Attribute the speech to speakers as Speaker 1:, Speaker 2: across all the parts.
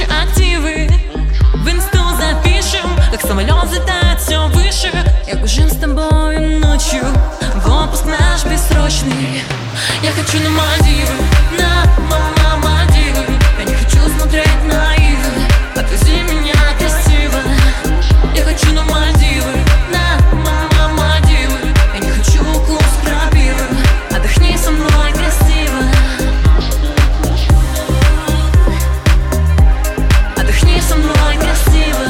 Speaker 1: активы в инсту запишем, как самолет взлетает все выше. Я гужим с тобой ночью в отпуск наш бессрочный. Я хочу на Мальдивы, на Мальдивы. Я не хочу смотреть на их, отвези меня красиво. Я хочу на Мальдивы, на Мальдивы. Я не хочу курс крапивы, отдохни со мной красиво. Отдохни со мной красиво.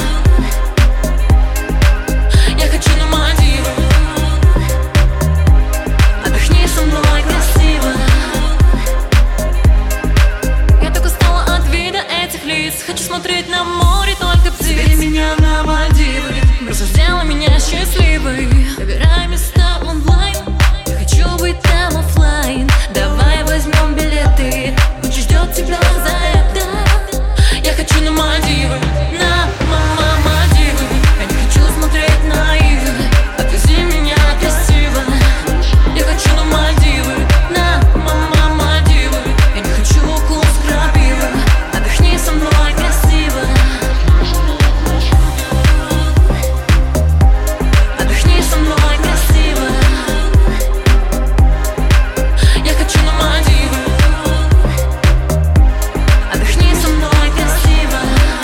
Speaker 1: Я хочу на Мальдивы, отдохни со мной красиво. Я так устала от вида этих лиц, хочу смотреть на море только птиц. Забери меня на Мальдивы, просто сделай меня счастливой. Выбирай места онлайн, я хочу быть там оффлайн. Давай возьмем билеты, Гуччи ждет тебя за это. Я хочу на Мальдивы, на Мальдивы. Я не хочу смотреть на их, отвези меня красиво. Я хочу на Мальдивы, на Мальдивы. Я не хочу курс крапивы, отдохни со мной красиво. Отдохни со мной красиво. Я хочу на Мальдивы, отдохни со мной красиво.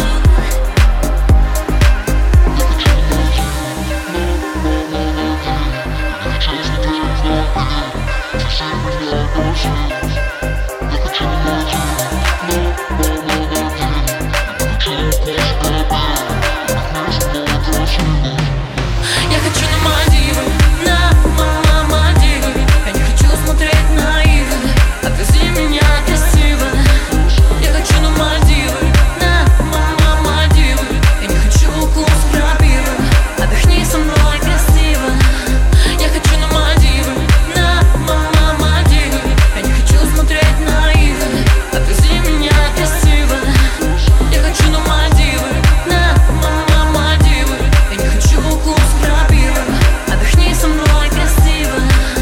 Speaker 1: Я хочу на Мальдивы, на Мальдивы. Я не хочу смотреть на их, отвези меня красиво. Я хочу на Мальдивы, на Мальдивы. Я не хочу курс крапивы, отдохни со мной красиво. Я хочу на Мальдивы, на Мальдивы. Я не хочу смотреть на их, отвези меня красиво. Я хочу на Мальдивы, на Мальдивы. Я не хочу курс крапивы, отдохни со мной красиво.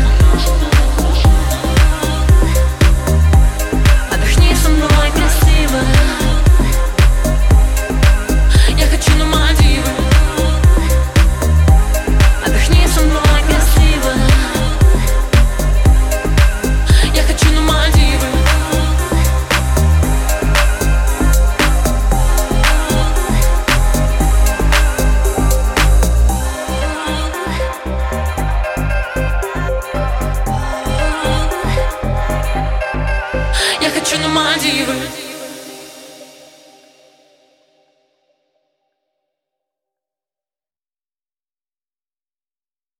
Speaker 1: Отдохни со мной красиво. Я хочу на Мальдивы, отдохни со мной красиво. Я хочу на Мальдивы. Я хочу на Мальдивы.